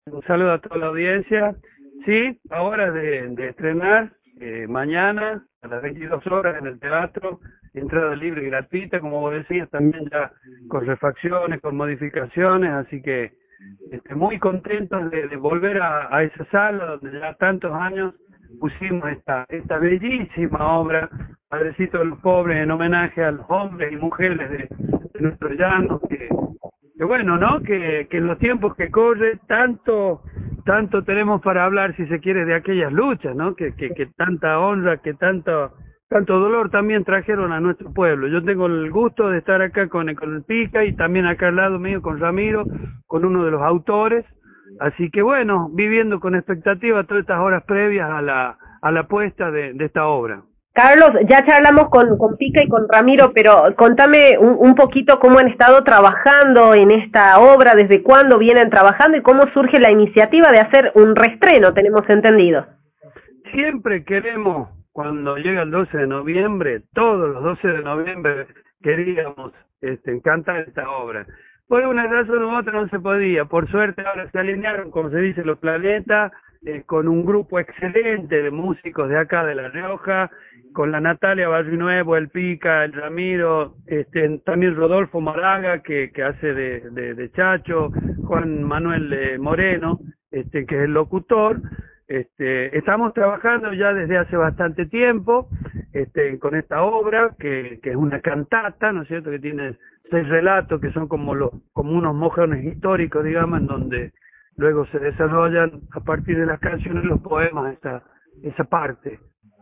Un saludo a toda la audiencia. Sí, ahora de estrenar, mañana a las 22 horas en el teatro, entrada libre y gratuita, como vos decías, también ya con refacciones, con modificaciones, así que muy contentos de volver a esa sala donde ya tantos años pusimos esta bellísima obra, Padrecito de los Pobres, en homenaje a los hombres y mujeres de nuestro llano, que bueno, ¿no? Que en los tiempos que corre tanto tenemos para hablar, si se quiere, de aquellas luchas, ¿no? Que tanta honra, que tanto dolor también trajeron a nuestro pueblo. Yo tengo el gusto de estar acá con el Pica y también acá al lado mío con Ramiro, con uno de los autores. Así que bueno, viviendo con expectativa todas estas horas previas a la puesta de esta obra. Carlos, ya charlamos con Pica y con Ramiro, pero contame un poquito cómo han estado trabajando en esta obra, desde cuándo vienen trabajando y cómo surge la iniciativa de hacer un reestreno, tenemos entendido. Siempre queremos, cuando llega el 12 de noviembre, todos los 12 de noviembre queríamos cantar esta obra. Por una razón u otra no se podía. Por suerte ahora se alinearon, como se dice, los planetas, con un grupo excelente de músicos de acá de La Rioja, con la Natalia Barrinuevo, el Pica, el Ramiro, también Rodolfo Moraga, que hace de Chacho, Juan Manuel Moreno, que es el locutor. Estamos trabajando ya desde hace bastante tiempo con esta obra que es una cantata, ¿no es cierto?, que tiene 6 relatos que son como unos mojones históricos, digamos, en donde luego se desarrollan a partir de las canciones los poemas, esa parte.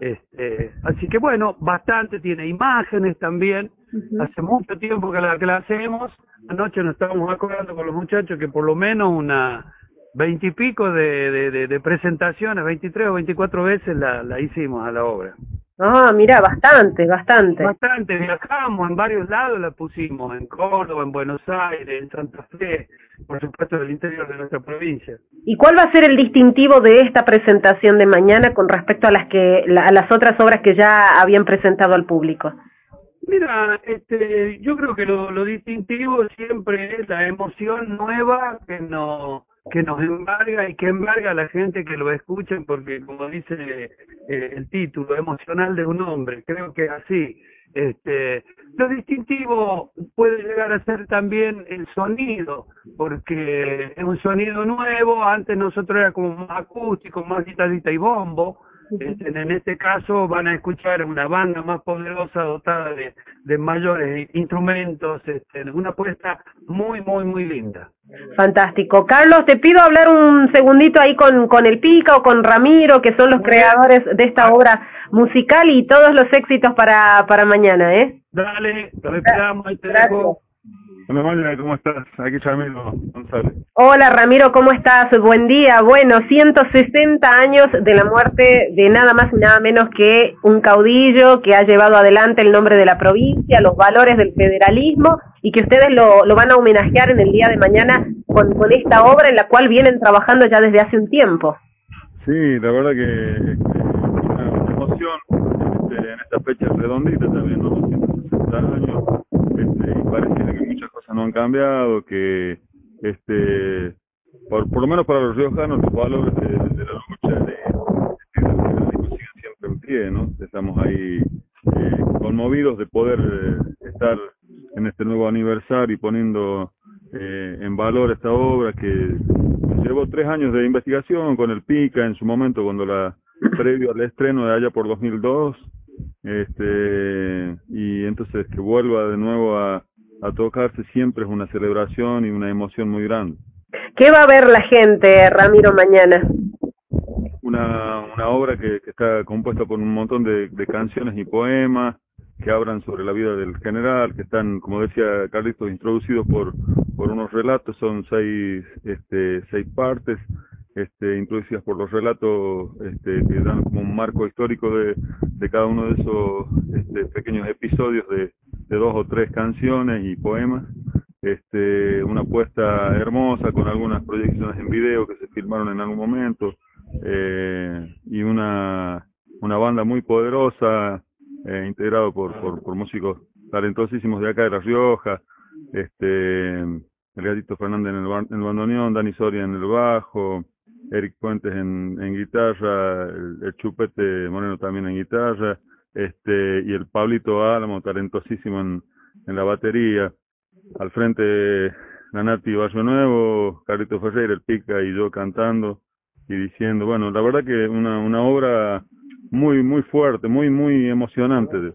Así que bueno, bastante, tiene imágenes también. Hace mucho tiempo que la hacemos. Anoche nos estábamos acordando con los muchachos que por lo menos una 20 y pico de presentaciones, 23 o 24 veces la hicimos a la obra. Ah, mira, bastante, bastante. Bastante, viajamos en varios lados, la pusimos en Córdoba, en Buenos Aires, en Santa Fe, por supuesto del interior de nuestra provincia. ¿Y cuál va a ser el distintivo de esta presentación de mañana con respecto a a las otras obras que ya habían presentado al público? Mira, yo creo que lo distintivo siempre es la emoción nueva que nos embarga y que embarga a la gente que lo escuchen, porque como dice el título, emocional de un hombre, creo que es así. Lo distintivo puede llegar a ser también el sonido, porque es un sonido nuevo. Antes nosotros era como más acústico, más guitarrita y bombo. En este caso van a escuchar una banda más poderosa, dotada de mayores instrumentos, una puesta muy linda. Fantástico. Carlos, te pido hablar un segundito ahí con el Pica o con Ramiro, que son los Muy bien. creadores de esta obra musical, y todos los éxitos para mañana, ¿eh? Dale, lo esperamos, ahí te Gracias. dejo. Hola, María, ¿cómo estás? Aquí Chamilo González. Hola Ramiro, ¿cómo estás? Buen día. Bueno, 160 años de la muerte de nada más y nada menos que un caudillo que ha llevado adelante el nombre de la provincia, los valores del federalismo, y que ustedes lo van a homenajear en el día de mañana con esta obra en la cual vienen trabajando ya desde hace un tiempo. Sí, la verdad que una emoción en esta fecha redondita también, ¿no? 160 años, y parece que muchas cosas no han cambiado, que por lo menos para los riojanos los valores de la lucha del federalismo siguen siempre en pie, ¿no? Estamos ahí conmovidos de poder estar en este nuevo aniversario y poniendo en valor esta obra que llevó 3 años de investigación con el Pica en su momento, previo al estreno de allá por 2002, y entonces que vuelva de nuevo a tocarse siempre es una celebración y una emoción muy grande. ¿Qué va a ver la gente, Ramiro, mañana? Una obra que está compuesta por un montón de canciones y poemas que hablan sobre la vida del general, que están, como decía Carlitos, introducidos por unos relatos. Son 6 partes, introducidas por los relatos, que dan como un marco histórico de cada uno de esos pequeños episodios de 2 o 3 canciones y poemas. Una puesta hermosa con algunas proyecciones en video que se filmaron en algún momento, y una banda muy poderosa, integrado por músicos talentosísimos de acá de La Rioja. el Gatito Fernández en el bandoneón, Dani Soria en el bajo, Eric Puentes en guitarra, el Chupete Moreno también en guitarra, y el Pablito Álamo, talentosísimo en la batería. Al frente, la Nati Barrio Nuevo, Carlito Ferreira, el Pica y yo cantando y diciendo, bueno, la verdad que una obra muy fuerte, muy emocionante.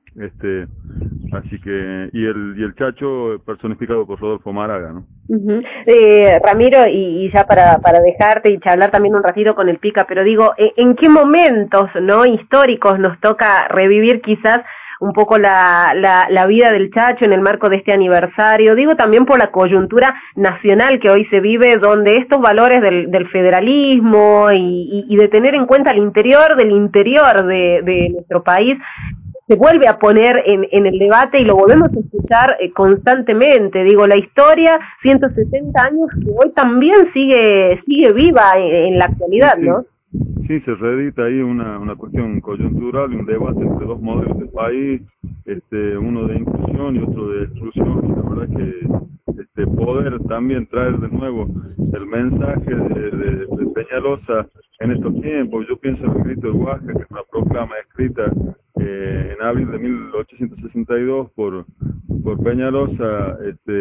Así que, y el Chacho personificado por Rodolfo Maraga, ¿no? Uh-huh. Ramiro, y ya para dejarte y charlar también un ratito con el Pica, pero digo, ¿en qué momentos, no, históricos nos toca revivir quizás un poco la vida del Chacho en el marco de este aniversario? Digo también por la coyuntura nacional que hoy se vive, donde estos valores del federalismo y de tener en cuenta el interior del interior de nuestro país se vuelve a poner en el debate y lo volvemos a escuchar constantemente. Digo, la historia, 160 años, que hoy también sigue viva en la actualidad, sí, ¿no? Sí, se reedita ahí una cuestión coyuntural y un debate entre dos modelos de país, uno de inclusión y otro de exclusión, y la verdad que poder también traer de nuevo el mensaje de Peñalosa en estos tiempos. Yo pienso en el grito de Huasca, que es una proclama escrita en abril de 1862 por Peñalosa,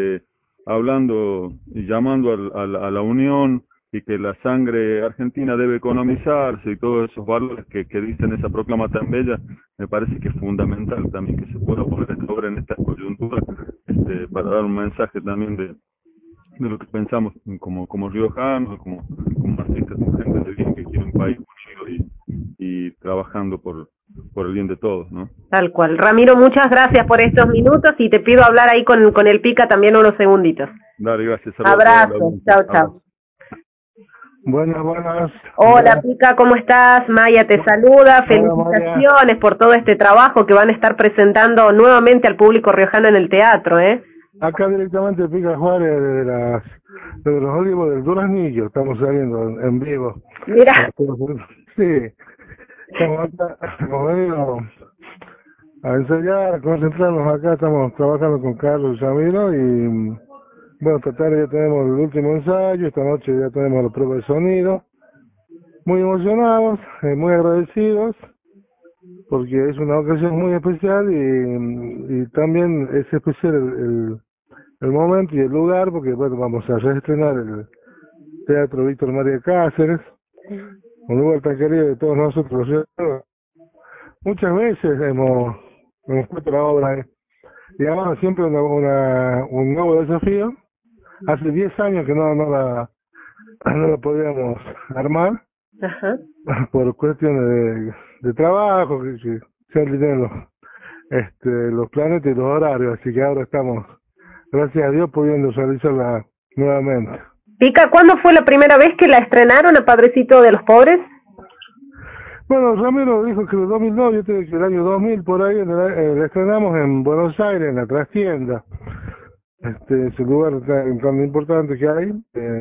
hablando y llamando a la unión, y que la sangre argentina debe economizarse y todos esos valores que dicen esa proclama tan bella. Me parece que es fundamental también que se pueda poner esta obra en esta coyuntura, para dar un mensaje también de lo que pensamos como riojanos, como artistas, como gente de bien que quiere un país unido y trabajando por el bien de todos, ¿no? Tal cual. Ramiro, muchas gracias por estos minutos y te pido hablar ahí con el Pica también unos segunditos. Dale, gracias. Saludos. Abrazo. Chao. Buenas. Hola, Pica, ¿cómo estás? Maya te saluda. Felicitaciones por todo este trabajo que van a estar presentando nuevamente al público riojano en el teatro, ¿eh? Acá directamente Pica Juárez de los Olivos del Duraznillo, estamos saliendo en vivo. Mira. Sí, estamos acá, hemos venido a ensayar, a concentrarnos acá, estamos trabajando con Carlos y Ramiro y bueno, esta tarde ya tenemos el último ensayo, esta noche ya tenemos la prueba de sonido. Muy emocionados, muy agradecidos, porque es una ocasión muy especial y también es especial el momento y el lugar, porque bueno, vamos a reestrenar el Teatro Víctor María Cáceres, un lugar tan querido de todos nosotros. Muchas veces hemos puesto la obra y además siempre un nuevo desafío. Hace 10 años que no la podíamos armar. Ajá. Por cuestiones de trabajo, que se alinean los planetas y los horarios, así que ahora estamos, gracias a Dios, pudiendo realizarla nuevamente. Pica, ¿cuándo fue la primera vez que la estrenaron a Padrecito de los Pobres? Bueno, Ramiro dijo que el 2002, yo te digo que el año 2000 por ahí la estrenamos en Buenos Aires, en la Trastienda. Es un lugar tan importante que hay.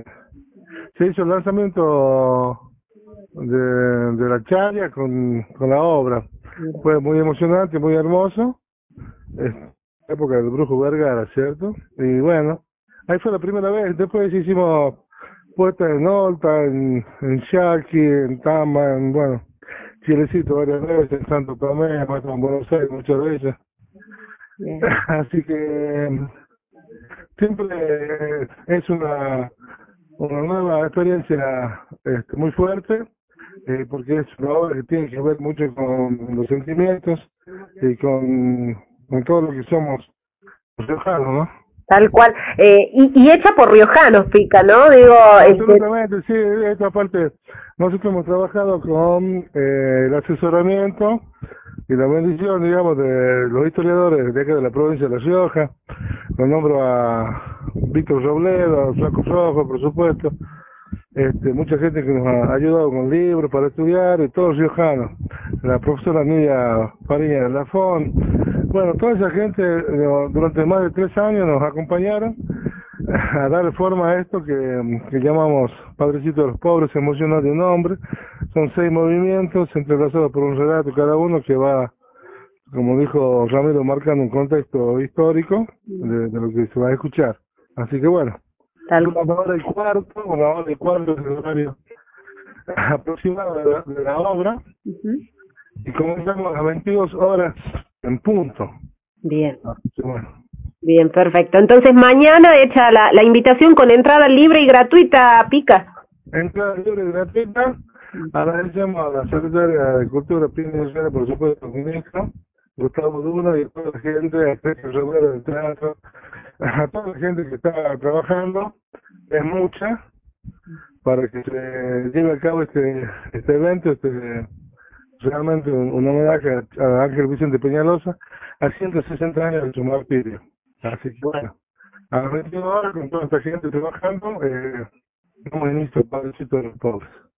Se hizo el lanzamiento de la charla con la obra. Fue muy emocionante, muy hermoso. Es época del Brujo Vergara, ¿cierto? Y bueno, ahí fue la primera vez. Después hicimos puestas en Olta, en Yaqui, en Tama, bueno, Chilecito varias veces, en Santo Tomé, en Buenos Aires muchas veces. Así que siempre es una nueva experiencia muy fuerte, porque es una obra que tiene que ver mucho con los sentimientos y con todo lo que somos riojanos, ¿no? Tal cual, y hecha por riojanos, Pica, ¿no? Digo, absolutamente, sí, esta parte, nosotros hemos trabajado con el asesoramiento y la bendición, digamos, de los historiadores de acá de la provincia de La Rioja. Lo nombro a Víctor Robledo, a Flaco Rojo, por supuesto, mucha gente que nos ha ayudado con libros para estudiar, y todos riojanos, la profesora Nidia Fariña de Lafón, bueno, toda esa gente durante más de 3 años nos acompañaron a darle forma a esto que llamamos Padrecito de los Pobres, emocional de un hombre. Son 6 movimientos entrelazados por un relato cada uno que va, como dijo Ramiro, marcando un contexto histórico de lo que se va a escuchar. Así que bueno, Una hora y cuarto es el horario aproximado de la obra. Y comenzamos a 22 horas en punto. Bien. Sí, bueno. Bien, perfecto. Entonces mañana hecha la invitación con entrada libre y gratuita, Pica. Entrada libre y gratuita. Agradecemos a la secretaria de Cultura, Pina y por supuesto, al ministro Gustavo Duna y a toda la gente, a Sergio Romero del teatro, a toda la gente que está trabajando, es mucha, para que se lleve a cabo este evento, realmente un homenaje a Ángel Vicente Peñalosa, a 160 años de su martirio. Así que bueno, a las 21 horas con toda esta gente trabajando, como ministro Padrecito de los Pobres.